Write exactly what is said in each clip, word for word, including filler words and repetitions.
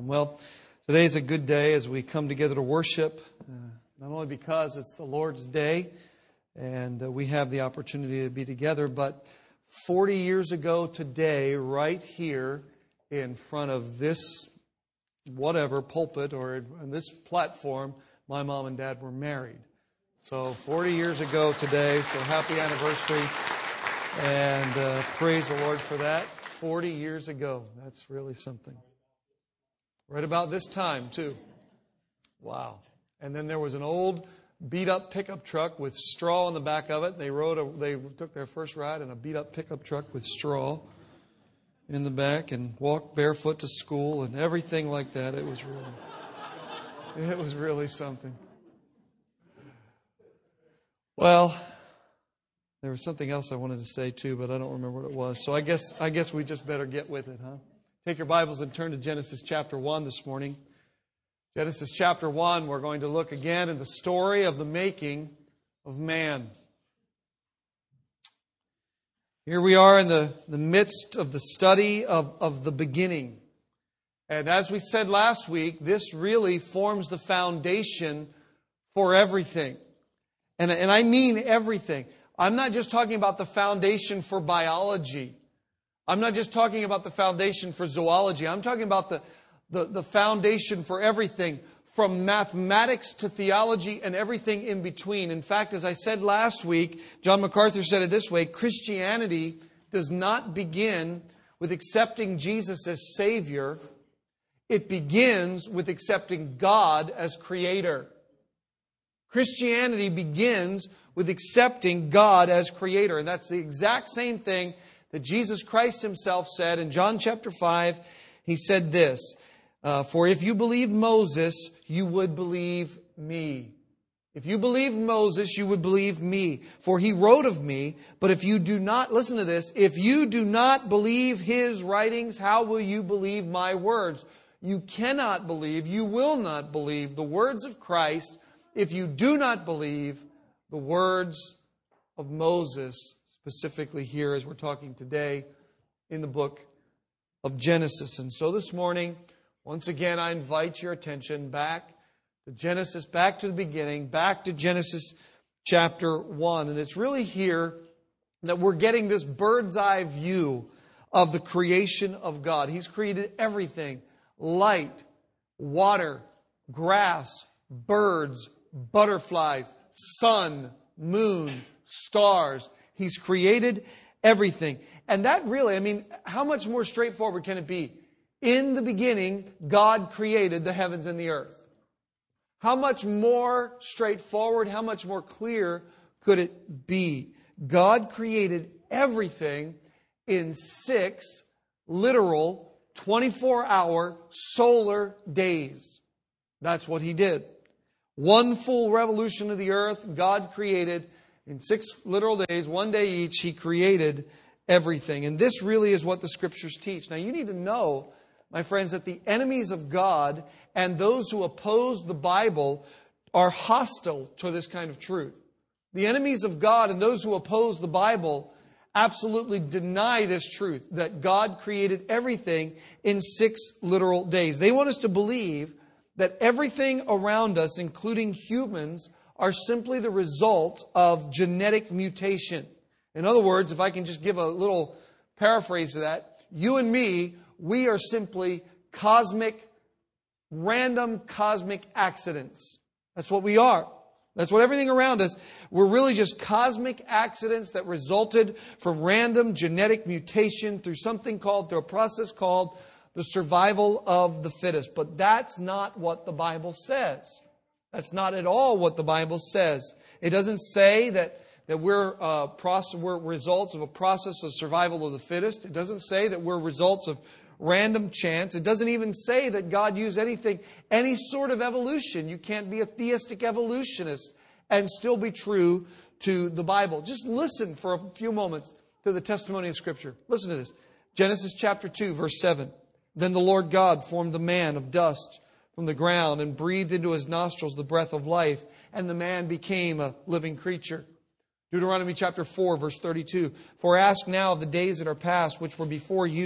Well, today is a good day as we come together to worship, uh, not only because it's the Lord's Day and uh, we have the opportunity to be together, but forty years ago today, right here in front of this whatever pulpit or in this platform, my mom and dad were married. So forty years ago today, so happy anniversary, and uh, praise the Lord for that. forty years ago, that's really something. Right about this time, too. Wow. And then there was an old beat-up pickup truck with straw in the back of it. They rode. A, they took their first ride in a beat-up pickup truck with straw in the back and walked barefoot to school and everything like that. It was really, it was really something. Well, there was something else I wanted to say too, but I don't remember what it was. So I guess I guess we just better get with it, huh? Take your Bibles and turn to Genesis chapter one this morning. Genesis chapter one, we're going to look again at the story of the making of man. Here we are in the, the midst of the study of, of the beginning. And as we said last week, this really forms the foundation for everything. And, and I mean everything. I'm not just talking about the foundation for biology. I'm not just talking about the foundation for zoology. I'm talking about the, the, the foundation for everything, from mathematics to theology and everything in between. In fact, as I said last week, John MacArthur said it this way: Christianity does not begin with accepting Jesus as Savior. It begins with accepting God as Creator. Christianity begins with accepting God as Creator. And that's the exact same thing that Jesus Christ Himself said in John chapter five. He said this, uh, for if you believe Moses, you would believe me. If you believe Moses, you would believe me. For he wrote of me. But if you do not, listen to this, if you do not believe his writings, how will you believe my words? You cannot believe, you will not believe the words of Christ if you do not believe the words of Moses, specifically here as we're talking today in the book of Genesis. And so this morning, once again, I invite your attention back to Genesis, back to the beginning, back to Genesis chapter one. And it's really here that we're getting this bird's eye view of the creation of God. He's created everything: light, water, grass, birds, butterflies, sun, moon, stars. He's created everything. And that really, I mean, how much more straightforward can it be? In the beginning, God created the heavens and the earth. How much more straightforward, how much more clear could it be? God created everything in six literal twenty-four hour solar days. That's what He did. One full revolution of the earth, God created in six literal days, one day each. He created everything. And this really is what the Scriptures teach. Now, you need to know, my friends, that the enemies of God and those who oppose the Bible are hostile to this kind of truth. The enemies of God and those who oppose the Bible absolutely deny this truth, that God created everything in six literal days. They want us to believe that everything around us, including humans, are simply the result of genetic mutation. In other words, if I can just give a little paraphrase of that, you and me, we are simply cosmic, random cosmic accidents. That's what we are. That's what everything around us, we're really just cosmic accidents that resulted from random genetic mutation through something called, through a process called the survival of the fittest. But that's not what the Bible says. That's not at all what the Bible says. It doesn't say that, that we're, uh, process, we're results of a process of survival of the fittest. It doesn't say that we're results of random chance. It doesn't even say that God used anything, any sort of evolution. You can't be a theistic evolutionist and still be true to the Bible. Just listen for a few moments to the testimony of Scripture. Listen to this. Genesis chapter two, verse seven. Then the Lord God formed the man of dust from the ground and breathed into his nostrils the breath of life, and the man became a living creature. Deuteronomy chapter four, verse thirty-two. For ask now of the days that are past, which were before you,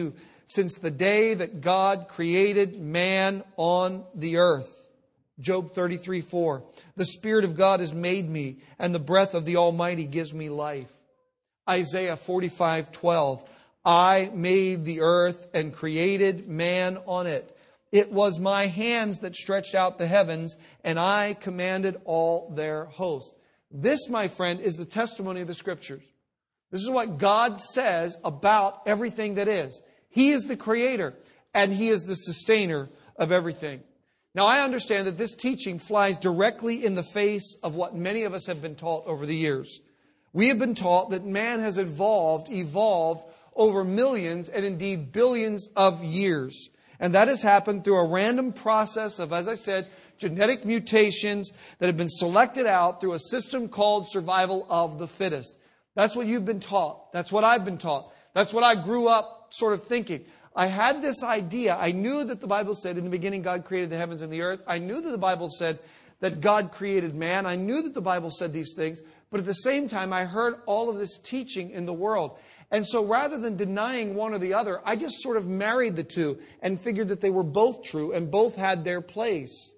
since the day that God created man on the earth. Job thirty-three four. The Spirit of God has made me, and the breath of the Almighty gives me life. Isaiah forty-five twelve. I made the earth and created man on it. It was my hands that stretched out the heavens, and I commanded all their host. This, my friend, is the testimony of the Scriptures. This is what God says about everything that is. He is the creator, and He is the sustainer of everything. Now, I understand that this teaching flies directly in the face of what many of us have been taught over the years. We have been taught that man has evolved, evolved over millions and indeed billions of years. And that has happened through a random process of, as I said, genetic mutations that have been selected out through a system called survival of the fittest. That's what you've been taught. That's what I've been taught. That's what I grew up sort of thinking. I had this idea. I knew that the Bible said in the beginning God created the heavens and the earth. I knew that the Bible said that God created man. I knew that the Bible said these things. But at the same time, I heard all of this teaching in the world. And so rather than denying one or the other, I just sort of married the two and figured that they were both true and both had their place.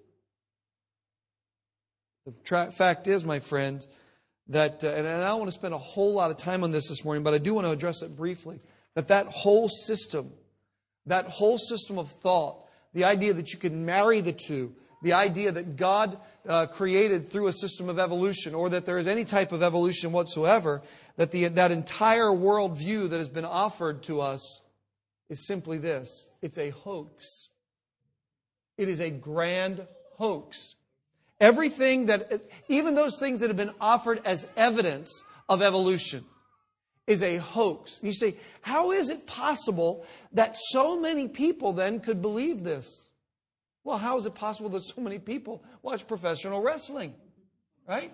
The tra- fact is, my friend, that, uh, and I don't want to spend a whole lot of time on this this morning, but I do want to address it briefly, that that whole system, that whole system of thought, the idea that you can marry the two, the idea that God uh, created through a system of evolution, or that there is any type of evolution whatsoever, that the that entire worldview that has been offered to us is simply this. It's a hoax. It is a grand hoax. Everything that, even those things that have been offered as evidence of evolution, is a hoax. You say, how is it possible that so many people then could believe this? Well, how is it possible that so many people watch professional wrestling? Right?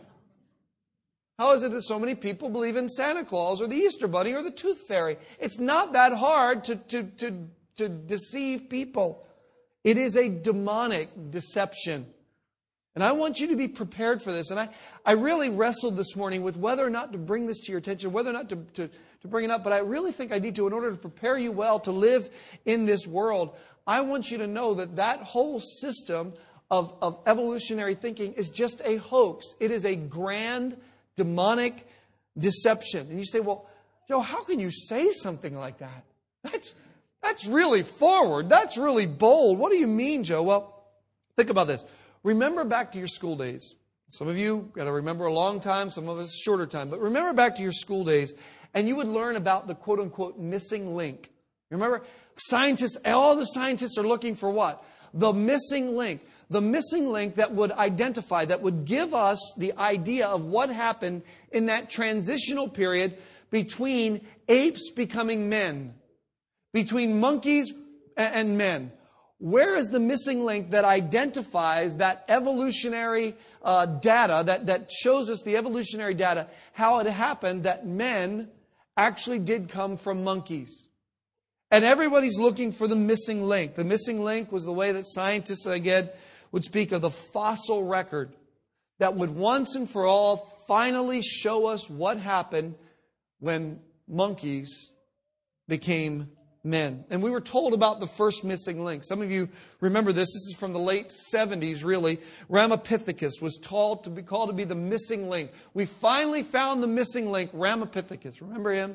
How is it that so many people believe in Santa Claus or the Easter Bunny or the Tooth Fairy? It's not that hard to, to, to, to deceive people. It is a demonic deception. And I want you to be prepared for this. And I, I really wrestled this morning with whether or not to bring this to your attention, whether or not to, to, to bring it up. But I really think I need to, in order to prepare you well to live in this world, I want you to know that that whole system of, of evolutionary thinking is just a hoax. It is a grand, demonic deception. And you say, well, Joe, how can you say something like that? That's, that's really forward. That's really bold. What do you mean, Joe? Well, think about this. Remember back to your school days. Some of you got to remember a long time, some of us a shorter time. But remember back to your school days, and you would learn about the quote-unquote missing link. Remember, scientists, all the scientists are looking for what? The missing link. The missing link that would identify, that would give us the idea of what happened in that transitional period between apes becoming men, between monkeys and men. Where is the missing link that identifies that evolutionary uh, data, that, that shows us the evolutionary data, how it happened that men actually did come from monkeys? And everybody's looking for the missing link. The missing link was the way that scientists, again, would speak of the fossil record that would once and for all finally show us what happened when monkeys became men. And we were told about the first missing link. Some of you remember this. This is from the late seventies, really. Ramapithecus was told to be called to be the missing link. We finally found the missing link, Ramapithecus. Remember him?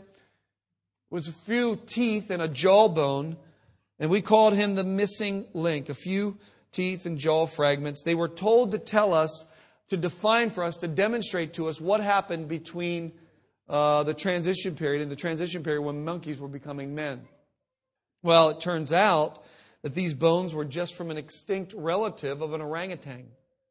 It was a few teeth and a jawbone, and we called him the missing link. A few teeth and jaw fragments. They were told to tell us, to define for us, to demonstrate to us what happened between uh, the transition period and the transition period when monkeys were becoming men. Well, it turns out that these bones were just from an extinct relative of an orangutan.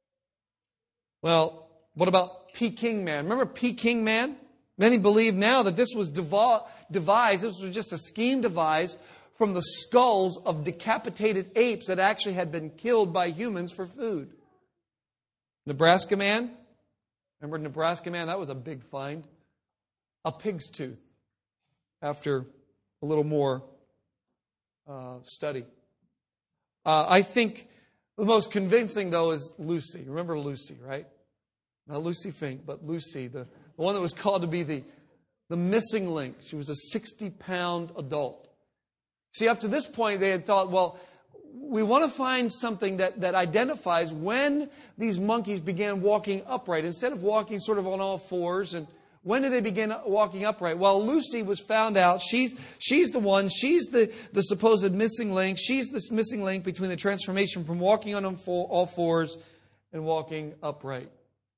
Well, what about Peking man? Remember Peking man? Many believe now that this was devo- devised, this was just a scheme devised from the skulls of decapitated apes that actually had been killed by humans for food. Nebraska man? Remember Nebraska man? That was a big find. A pig's tooth. After a little more uh, study. Uh, I think the most convincing, though, is Lucy. Remember Lucy, right? Not Lucy Fink, but Lucy, the, the one that was called to be the, the missing link. She was a sixty-pound adult. See, up to this point, they had thought, well, we want to find something that, that identifies when these monkeys began walking upright, instead of walking sort of on all fours. And when did they begin walking upright? Well, Lucy was found out. She's, she's the one. She's the, the supposed missing link. She's the missing link between the transformation from walking on all fours and walking upright.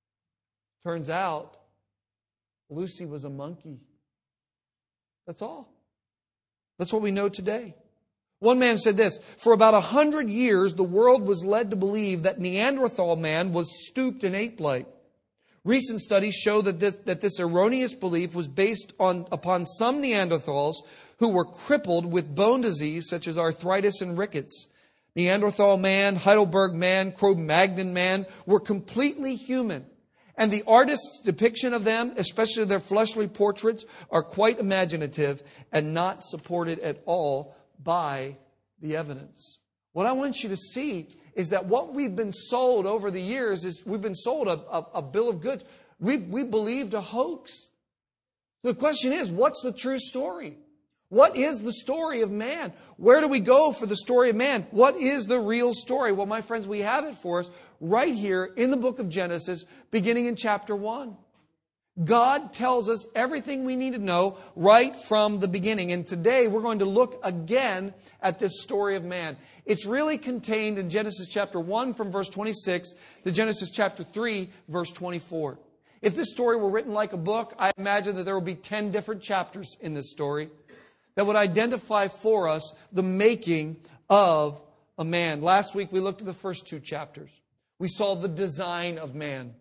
Turns out, Lucy was a monkey. That's all. That's what we know today. One man said this: for about a hundred years, the world was led to believe that Neanderthal man was stooped and ape-like. Recent studies show that this, that this erroneous belief was based on upon some Neanderthals who were crippled with bone disease such as arthritis and rickets. Neanderthal man, Heidelberg man, Cro-Magnon man were completely human. And the artist's depiction of them, especially their fleshly portraits, are quite imaginative and not supported at all by the evidence. What I want you to see is that what we've been sold over the years is we've been sold a, a, a bill of goods. We've, we believed a hoax. The question is, what's the true story? What is the story of man? Where do we go for the story of man? What is the real story? Well, my friends, we have it for us right here in the book of Genesis, beginning in chapter one. God tells us everything we need to know right from the beginning. And today we're going to look again at this story of man. It's really contained in Genesis chapter one from verse twenty-six to Genesis chapter three, verse twenty-four. If this story were written like a book, I imagine that there would be ten different chapters in this story that would identify for us the making of a man. Last week we looked at the first two chapters. We saw the design of man.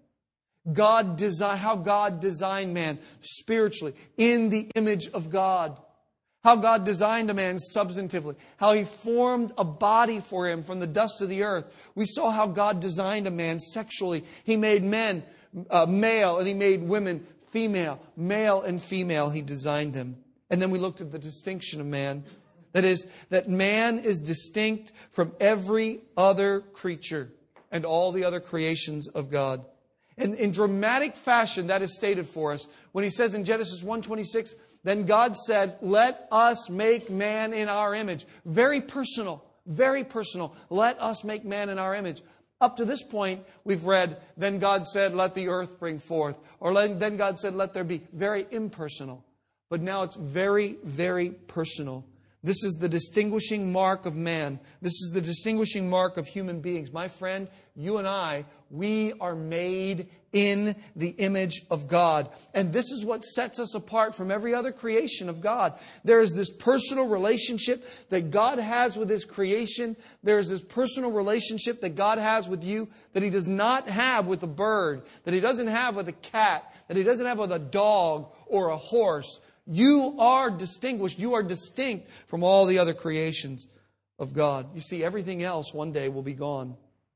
God design, how God designed man spiritually in the image of God. How God designed a man substantively. How He formed a body for him from the dust of the earth. We saw how God designed a man sexually. He made men uh, male and He made women female. Male and female He designed them. And then we looked at the distinction of man. That is, that man is distinct from every other creature and all the other creations of God. And in dramatic fashion, that is stated for us when He says in Genesis one twenty-six, then God said, let us make man in our image. Very personal, very personal. Let us make man in our image. Up to this point, we've read, then God said, let the earth bring forth. Or then God said, let there be. Very impersonal. But now it's very, very personal. This is the distinguishing mark of man. This is the distinguishing mark of human beings. My friend, you and I, we are made in the image of God. And this is what sets us apart from every other creation of God. There is this personal relationship that God has with His creation. There is this personal relationship that God has with you that He does not have with a bird, that He doesn't have with a cat, that He doesn't have with a dog or a horse. You are distinguished. You are distinct from all the other creations of God. You see, everything else one day will be gone.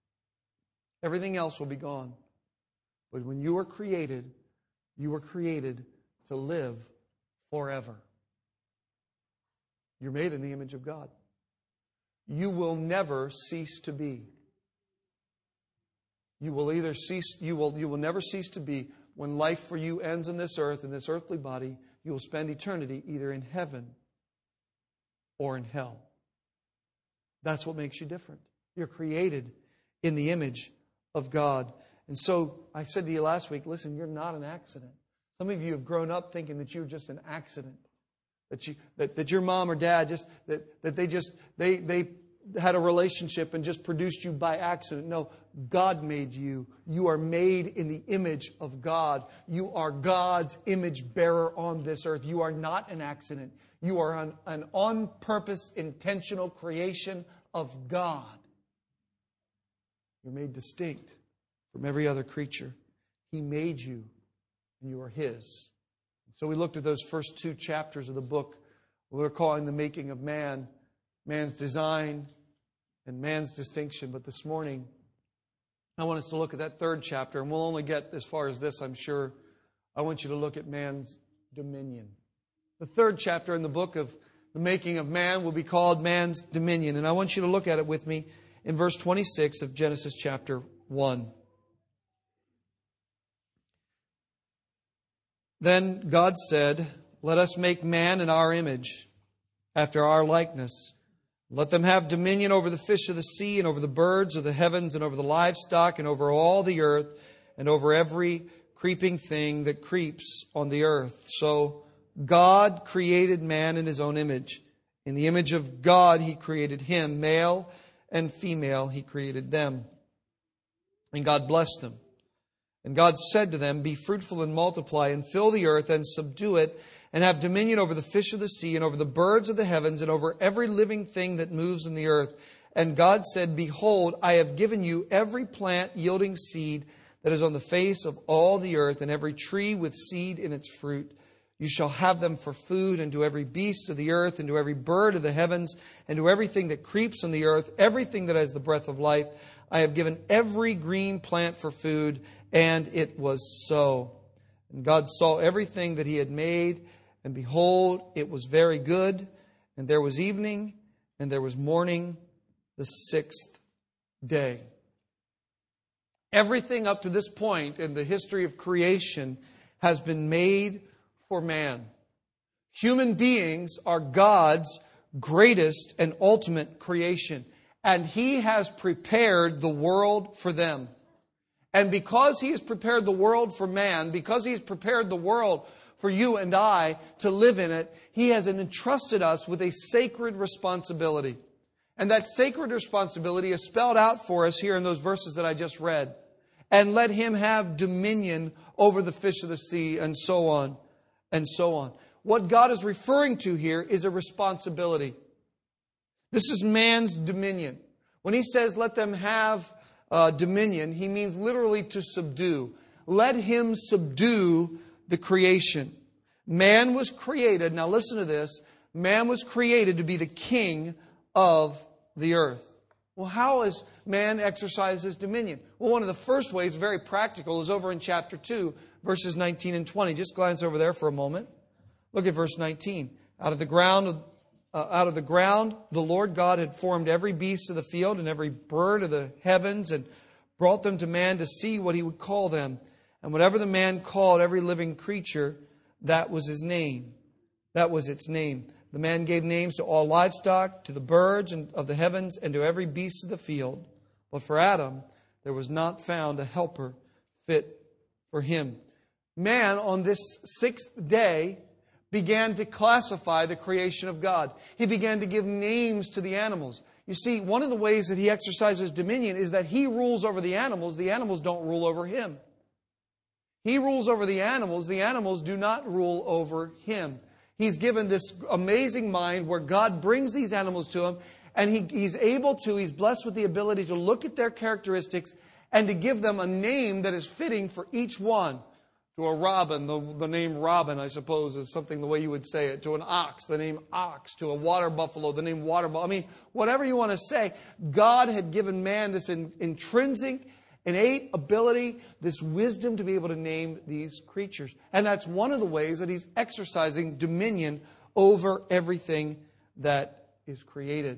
Everything else will be gone. But when you were created, you were created to live forever. You're made in the image of God. You will never cease to be. You will either cease, you will, you will never cease to be. When life for you ends in this earth, in this earthly body, you will spend eternity either in heaven or in hell. That's what makes you different. You're created in the image of God. And so I said to you last week, listen, you're not an accident. Some of you have grown up thinking that you're just an accident. That you that, that your mom or dad just that, that they just they they had a relationship and just produced you by accident. No, God made you. You are made in the image of God. You are God's image bearer on this earth. You are not an accident. You are an, an on-purpose, intentional creation of God. You're made distinct from every other creature. He made you, and you are His. So we looked at those first two chapters of the book. We're calling the making of man, man's design, and man's distinction. But this morning, I want us to look at that third chapter, and we'll only get as far as this, I'm sure. I want you to look at man's dominion. The third chapter in the book of the making of man will be called man's dominion. And I want you to look at it with me in verse twenty-six of Genesis chapter one. Then God said, let us make man in our image, after our likeness. Let them have dominion over the fish of the sea, and over the birds of the heavens, and over the livestock, and over all the earth, and over every creeping thing that creeps on the earth. So God created man in His own image. In the image of God He created him, male and female He created them. And God blessed them. And God said to them, Be fruitful and multiply, and fill the earth, and subdue it, and have dominion over the fish of the sea, and over the birds of the heavens, and over every living thing that moves in the earth. And God said, Behold, I have given you every plant yielding seed that is on the face of all the earth, and every tree with seed in its fruit. You shall have them for food, and to every beast of the earth, and to every bird of the heavens, and to everything that creeps on the earth, everything that has the breath of life. I have given every green plant for food. And it was so. And God saw everything that He had made, and behold, it was very good. And there was evening, and there was morning, the sixth day. Everything up to this point in the history of creation has been made for man. Human beings are God's greatest and ultimate creation, and He has prepared the world for them. And because He has prepared the world for man, because He has prepared the world for you and I to live in it, He has entrusted us with a sacred responsibility. And that sacred responsibility is spelled out for us here in those verses that I just read. And let Him have dominion over the fish of the sea, and so on, and so on. What God is referring to here is a responsibility. This is man's dominion. When He says, let them have Uh, dominion, He means literally to subdue. Let Him subdue the creation. Man was created, now listen to this, man was created to be the king of the earth. Well, how is man exercise his dominion? Well, one of the first ways, very practical, is over in chapter two, verses nineteen and twenty. Just glance over there for a moment. Look at verse nineteen. Out of the ground Uh, out of the ground, the Lord God had formed every beast of the field and every bird of the heavens, and brought them to man to see what he would call them. And whatever the man called every living creature, that was his name. That was its name. The man gave names to all livestock, to the birds and of the heavens, and to every beast of the field. But for Adam, there was not found a helper fit for him. Man, on this sixth day, began to classify the creation of God. He began to give names to the animals. You see, one of the ways that He exercises dominion is that He rules over the animals. The animals don't rule over Him. He rules over the animals. The animals do not rule over Him. He's given this amazing mind where God brings these animals to Him, and he, He's able to, He's blessed with the ability to look at their characteristics and to give them a name that is fitting for each one. To a robin, the, the name robin, I suppose, is something the way you would say it. To an ox, the name ox. To a water buffalo, the name water buffalo. I mean, whatever you want to say, God had given man this in, intrinsic, innate ability, this wisdom to be able to name these creatures. And that's one of the ways that He's exercising dominion over everything that is created.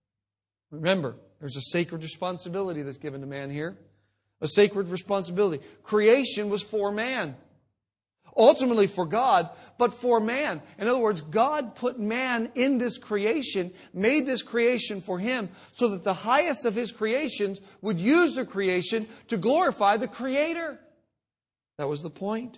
Remember, there's a sacred responsibility that's given to man here. A sacred responsibility. Creation was for man. Ultimately for God, but for man. In other words, God put man in this creation, made this creation for Him, so that the highest of His creations would use the creation to glorify the Creator. That was the point.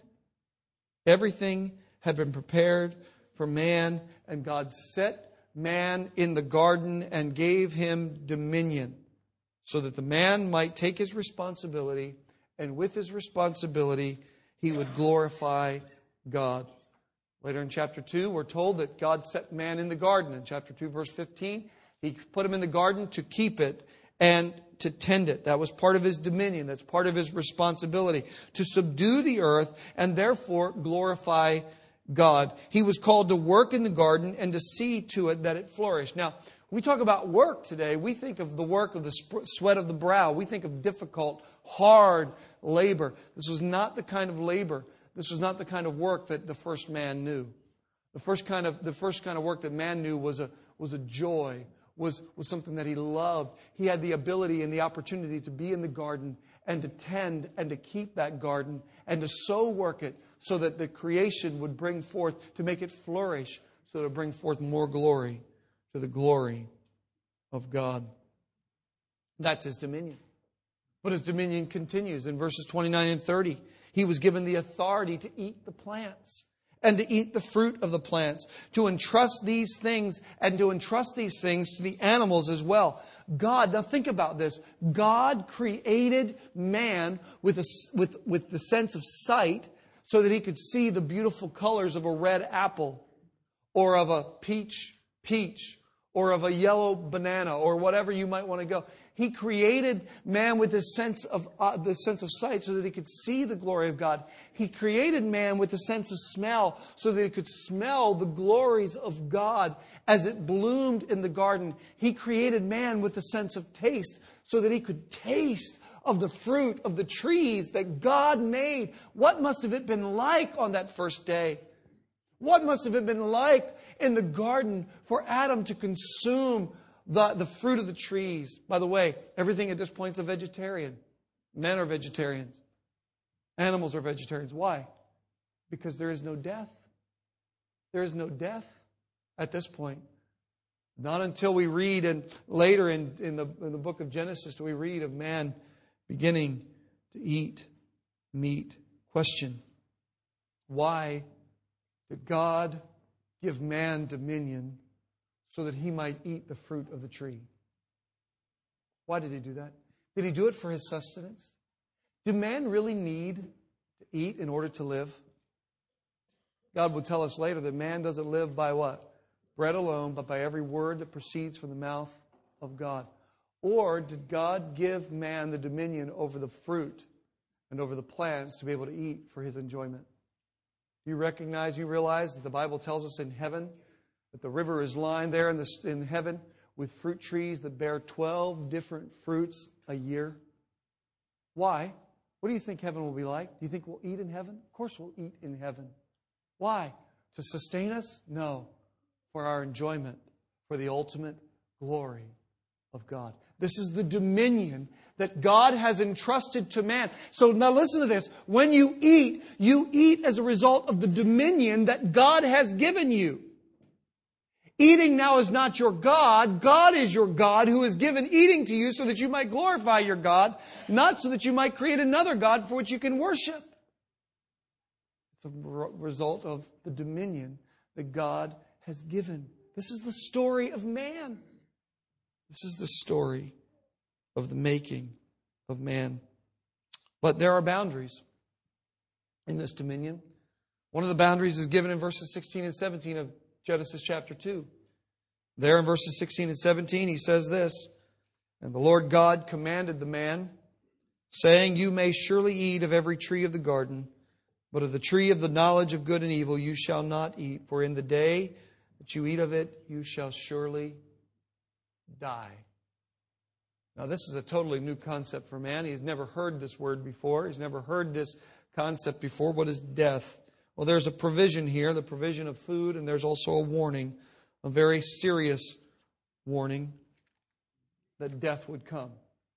Everything had been prepared for man, and God set man in the garden and gave him dominion, so that the man might take his responsibility, and with his responsibility, he would glorify God. Later in chapter two, we're told that God set man in the garden. In chapter two, verse fifteen, He put him in the garden to keep it and to tend it. That was part of His dominion. That's part of His responsibility. To subdue the earth and therefore glorify God. He was called to work in the garden and to see to it that it flourished. Now, when we talk about work today, we think of the work of the sweat of the brow. We think of difficult, hard labor. This was not the kind of labor. This was not the kind of work that the first man knew. The first kind of the first kind of work that man knew was a was a joy, was was something that he loved. He had the ability and the opportunity to be in the garden and to tend and to keep that garden and to so work it so that the creation would bring forth, to make it flourish, so to bring forth more glory to the glory of God. That's His dominion. But His dominion continues in verses twenty-nine and thirty. He was given the authority to eat the plants and to eat the fruit of the plants, to entrust these things and to entrust these things to the animals as well. God, now think about this. God created man with, a, with, with the sense of sight so that he could see the beautiful colors of a red apple or of a peach peach or of a yellow banana or whatever you might want to go. He created man with the sense of uh, the sense of sight so that he could see the glory of God. He created man with the sense of smell so that he could smell the glories of God as it bloomed in the garden. He created man with the sense of taste so that he could taste of the fruit of the trees that God made. What must have it been like on that first day? What must have it been like in the garden for Adam to consume The, the fruit of the trees? By the way, everything at this point is a vegetarian. Men are vegetarians. Animals are vegetarians. Why? Because there is no death. There is no death at this point. Not until we read, and later in, in, the, in the book of Genesis do we read of man beginning to eat meat. Question: why did God give man dominion so that he might eat the fruit of the tree? Why did He do that? Did He do it for his sustenance? Do man really need to eat in order to live? God will tell us later that man doesn't live by what? Bread alone, but by every word that proceeds from the mouth of God. Or did God give man the dominion over the fruit and over the plants to be able to eat for His enjoyment? Do you recognize, you realize that the Bible tells us in heaven that the river is lined there in, the, in heaven with fruit trees that bear twelve different fruits a year? Why? What do you think heaven will be like? Do you think we'll eat in heaven? Of course we'll eat in heaven. Why? To sustain us? No. For our enjoyment, for the ultimate glory of God. This is the dominion that God has entrusted to man. So now listen to this. When you eat, you eat as a result of the dominion that God has given you. Eating now is not your God. God is your God who has given eating to you so that you might glorify your God, not so that you might create another God for which you can worship. It's a result of the dominion that God has given. This is the story of man. This is the story of the making of man. But there are boundaries in this dominion. One of the boundaries is given in verses sixteen and seventeen of Genesis chapter two. There in verses sixteen and seventeen, He says this: "And the Lord God commanded the man, saying, You may surely eat of every tree of the garden, but of the tree of the knowledge of good and evil you shall not eat, for in the day that you eat of it, you shall surely die." Now, this is a totally new concept for man. He's never heard this word before. He's never heard this concept before. What is death? Well, there's a provision here, the provision of food, and there's also a warning, a very serious warning that death would come.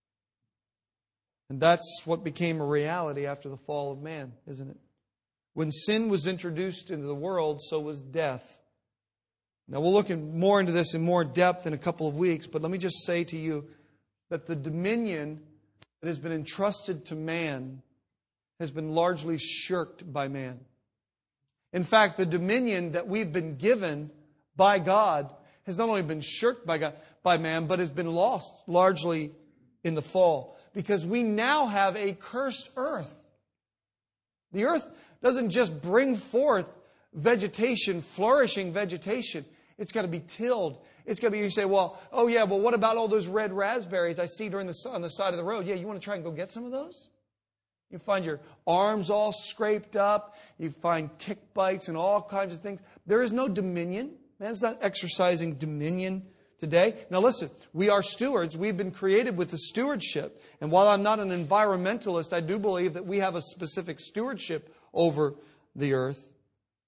And that's what became a reality after the fall of man, isn't it? When sin was introduced into the world, so was death. Now, we'll look in more into this in more depth in a couple of weeks, but let me just say to you that the dominion that has been entrusted to man has been largely shirked by man. In fact, the dominion that we've been given by God has not only been shirked by God, by man, but has been lost largely in the fall. Because we now have a cursed earth. The earth doesn't just bring forth vegetation, flourishing vegetation. It's got to be tilled. It's got to be, you say, well, oh yeah, well what about all those red raspberries I see during the on the side of the road? Yeah, you want to try and go get some of those? You find your arms all scraped up. You find tick bites and all kinds of things. There is no dominion. Man's not exercising dominion today. Now listen, we are stewards. We've been created with a stewardship. And while I'm not an environmentalist, I do believe that we have a specific stewardship over the earth.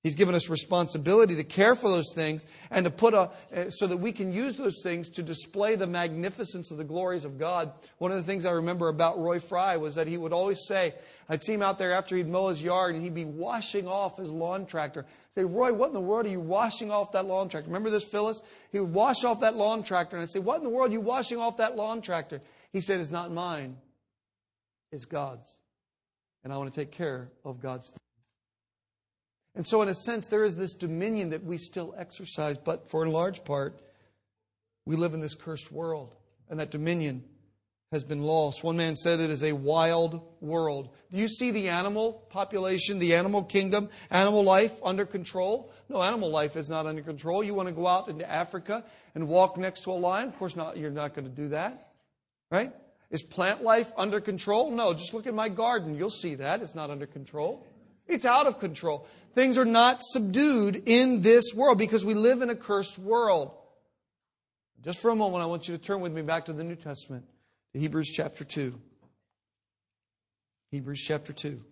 He's given us responsibility to care for those things and to put a, so that we can use those things to display the magnificence of the glories of God. One of the things I remember about Roy Fry was that he would always say, I'd see him out there after he'd mow his yard and he'd be washing off his lawn tractor. I'd say, Roy, what in the world are you washing off that lawn tractor? Remember this, Phyllis? He would wash off that lawn tractor and I'd say, what in the world are you washing off that lawn tractor? He said, it's not mine, it's God's. And I want to take care of God's things. And so in a sense, there is this dominion that we still exercise, but for in large part, we live in this cursed world. And that dominion has been lost. One man said it is a wild world. Do you see the animal population, the animal kingdom, animal life under control? No, animal life is not under control. You want to go out into Africa and walk next to a lion? Of course not. You're not going to do that. Right? Is plant life under control? No, just look at my garden. You'll see that. It's not under control. It's out of control. Things are not subdued in this world because we live in a cursed world. Just for a moment, I want you to turn with me back to the New Testament, to Hebrews chapter two. Hebrews chapter two.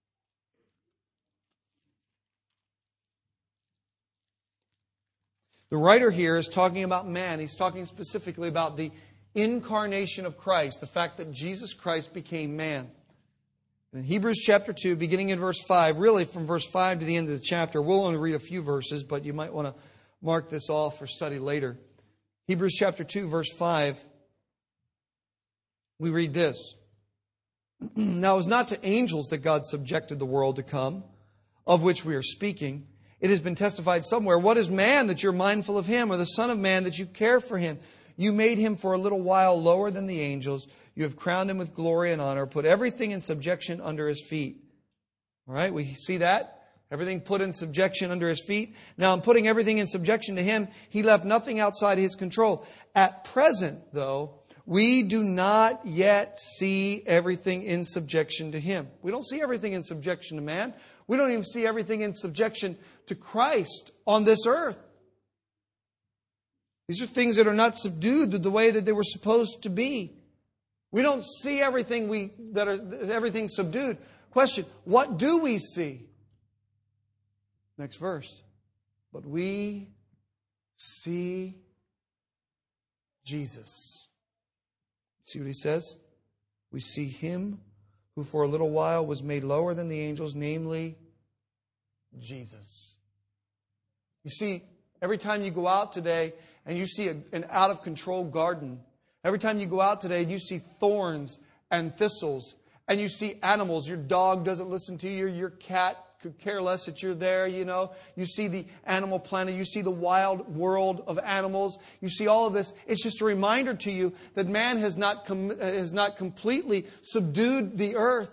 The writer here is talking about man. He's talking specifically about the incarnation of Christ, the fact that Jesus Christ became man. In Hebrews chapter two, beginning in verse five, really from verse five to the end of the chapter, we'll only read a few verses, but you might want to mark this off for study later. Hebrews chapter two, verse five, we read this. Now it was not to angels that God subjected the world to come, of which we are speaking. It has been testified somewhere, what is man that you're mindful of him, or the son of man that you care for him? You made him for a little while lower than the angels. You have crowned him with glory and honor, put everything in subjection under his feet. All right, we see that? Everything put in subjection under his feet. Now, in putting everything in subjection to him, he left nothing outside his control. At present, though, we do not yet see everything in subjection to him. We don't see everything in subjection to man. We don't even see everything in subjection to Christ on this earth. These are things that are not subdued to the way that they were supposed to be. We don't see everything we that are everything subdued. Question, what do we see? Next verse. But we see Jesus. See what he says? We see him who for a little while was made lower than the angels, namely Jesus. You see, every time you go out today and you see a, an out-of-control garden, every time you go out today and you see thorns and thistles, and you see animals, your dog doesn't listen to you, your cat could care less that you're there, you know. You see the animal planet, you see the wild world of animals, you see all of this. It's just a reminder to you that man has not com- has not completely subdued the earth.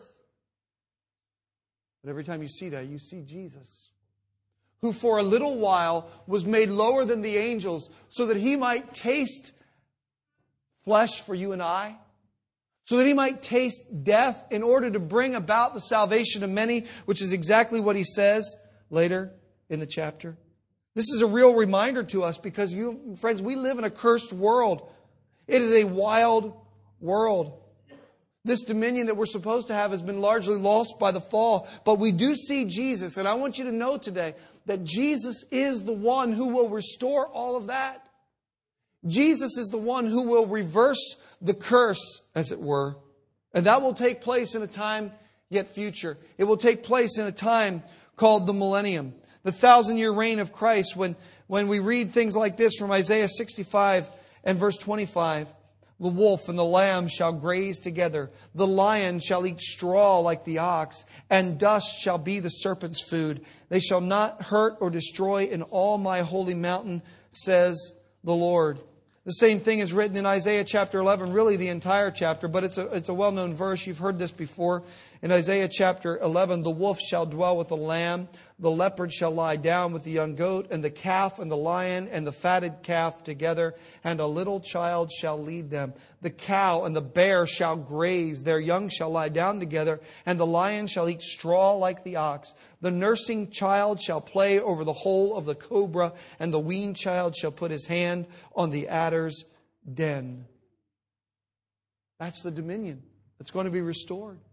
But every time you see that, you see Jesus, who for a little while was made lower than the angels so that he might taste flesh for you and I, so that he might taste death in order to bring about the salvation of many, which is exactly what he says later in the chapter. This is a real reminder to us because, you friends, we live in a cursed world. It is a wild world. This dominion that we're supposed to have has been largely lost by the fall, but we do see Jesus, and I want you to know today that Jesus is the one who will restore all of that. Jesus is the one who will reverse the curse, as it were. And that will take place in a time yet future. It will take place in a time called the millennium. The thousand-year reign of Christ, when, when we read things like this from Isaiah sixty-five and verse twenty-five. The wolf and the lamb shall graze together. The lion shall eat straw like the ox, and dust shall be the serpent's food. They shall not hurt or destroy in all my holy mountain, says the Lord. The same thing is written in Isaiah chapter eleven, really the entire chapter, but it's a, it's a well-known verse. You've heard this before. In Isaiah chapter eleven, the wolf shall dwell with the lamb, the leopard shall lie down with the young goat, and the calf and the lion and the fatted calf together, and a little child shall lead them. The cow and the bear shall graze, their young shall lie down together, and the lion shall eat straw like the ox. The nursing child shall play over the hole of the cobra, and the weaned child shall put his hand on the adder's den. That's the dominion that's going to be restored.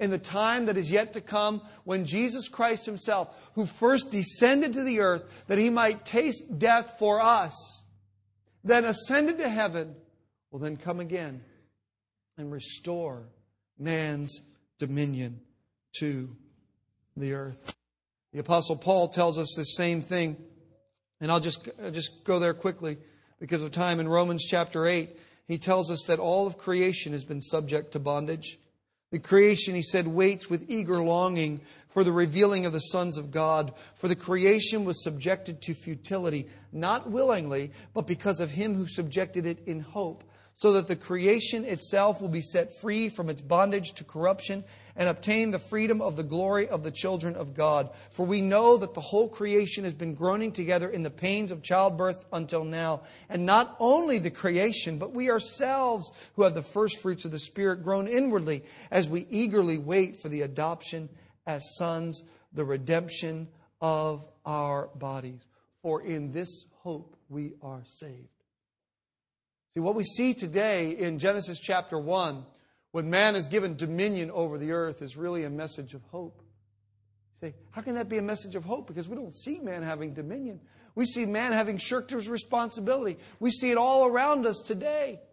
in the time that is yet to come, when Jesus Christ Himself, who first descended to the earth that He might taste death for us, then ascended to heaven, will then come again and restore man's dominion to the earth. The Apostle Paul tells us the same thing, and I'll just, I'll just go there quickly because of time. In Romans chapter eight, he tells us that all of creation has been subject to bondage. The creation, he said, waits with eager longing for the revealing of the sons of God. For the creation was subjected to futility, not willingly, but because of Him who subjected it in hope, so that the creation itself will be set free from its bondage to corruption and obtain the freedom of the glory of the children of God. For we know that the whole creation has been groaning together in the pains of childbirth until now. And not only the creation, but we ourselves who have the first fruits of the Spirit groan inwardly as we eagerly wait for the adoption as sons, the redemption of our bodies. For in this hope we are saved. See, what we see today in Genesis chapter one, when man is given dominion over the earth, is really a message of hope. You say, how can that be a message of hope? Because we don't see man having dominion. We see man having shirked his responsibility. We see it all around us today.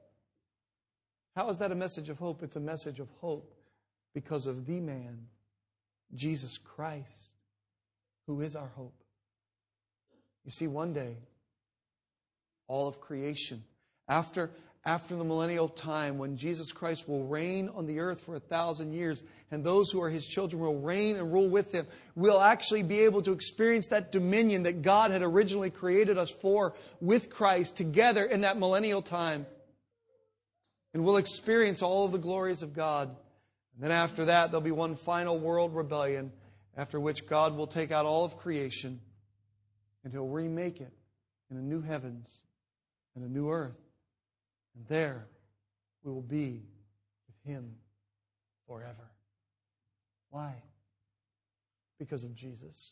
How is that a message of hope? It's a message of hope because of the man, Jesus Christ, who is our hope. You see, one day, all of creation, After, after the millennial time, when Jesus Christ will reign on the earth for a thousand years, and those who are His children will reign and rule with Him, we'll actually be able to experience that dominion that God had originally created us for with Christ together in that millennial time. And we'll experience all of the glories of God. And then after that, there'll be one final world rebellion, after which God will take out all of creation and He'll remake it in a new heavens and a new earth. And there we will be with Him forever. Why? Because of Jesus.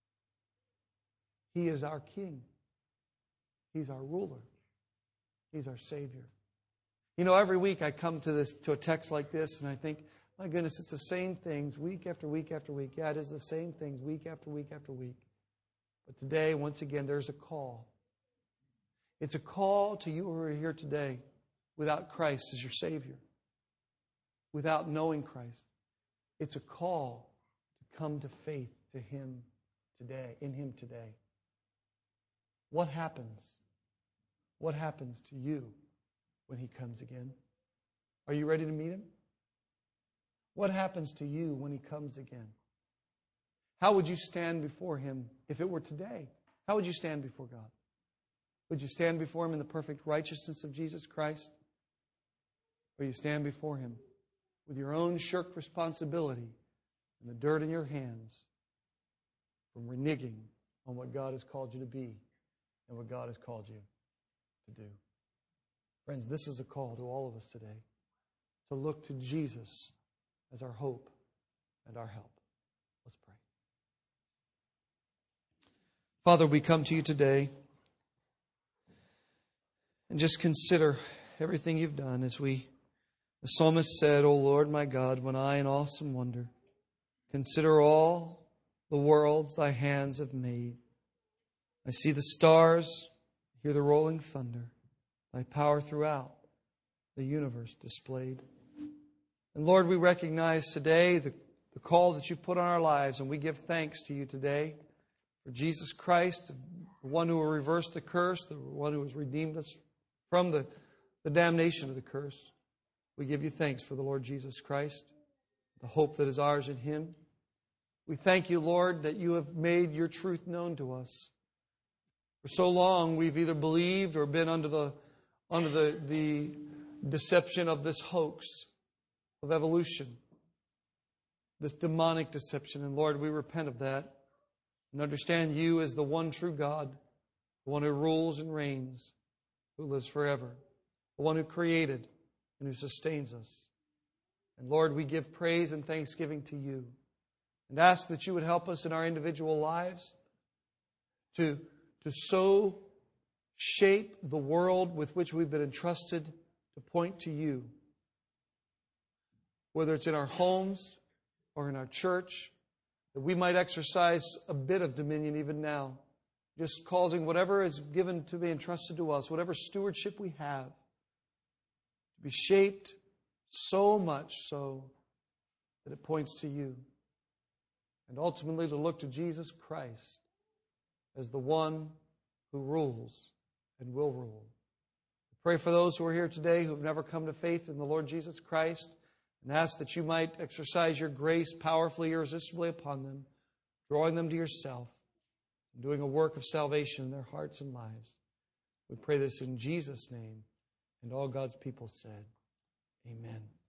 He is our King. He's our ruler. He's our Savior. You know, every week I come to this to a text like this and I think, my goodness, it's the same things week after week after week. Yeah, it is the same things week after week after week. But today, once again, there's a call. It's a call to you who are here today without Christ as your Savior, without knowing Christ. It's a call to come to faith to Him today, in Him today. What happens? What happens to you when He comes again? Are you ready to meet Him? What happens to you when He comes again? How would you stand before Him if it were today? How would you stand before God? Would you stand before Him in the perfect righteousness of Jesus Christ? Or you stand before Him with your own shirked responsibility and the dirt in your hands from reneging on what God has called you to be and what God has called you to do? Friends, this is a call to all of us today to look to Jesus as our hope and our help. Let's pray. Father, we come to You today and just consider everything You've done as we, the psalmist said, O Lord my God, when I in awesome wonder consider all the worlds Thy hands have made. I see the stars, hear the rolling thunder, Thy power throughout the universe displayed. And Lord, we recognize today the, the call that You've put on our lives, and we give thanks to You today for Jesus Christ, the one who will reverse the curse, the one who has redeemed us from the, the damnation of the curse. We give You thanks for the Lord Jesus Christ, the hope that is ours in Him. We thank You, Lord, that You have made Your truth known to us. For so long we've either believed or been under the under the, the deception of this hoax of evolution, this demonic deception. And Lord, we repent of that and understand You as the one true God, the one who rules and reigns, who lives forever, the one who created and who sustains us. And Lord, we give praise and thanksgiving to You and ask that You would help us in our individual lives to, to so shape the world with which we've been entrusted to point to You. Whether it's in our homes, or in our church, that we might exercise a bit of dominion even now, just causing whatever is given to be entrusted to us, whatever stewardship we have, to be shaped so much so that it points to you, and ultimately to look to Jesus Christ as the one who rules and will rule. Pray for those who are here today who have never come to faith in the Lord Jesus Christ, and ask that you might exercise your grace powerfully, irresistibly upon them, drawing them to yourself, and doing a work of salvation in their hearts and lives. We pray this in Jesus' name, and all God's people said, Amen.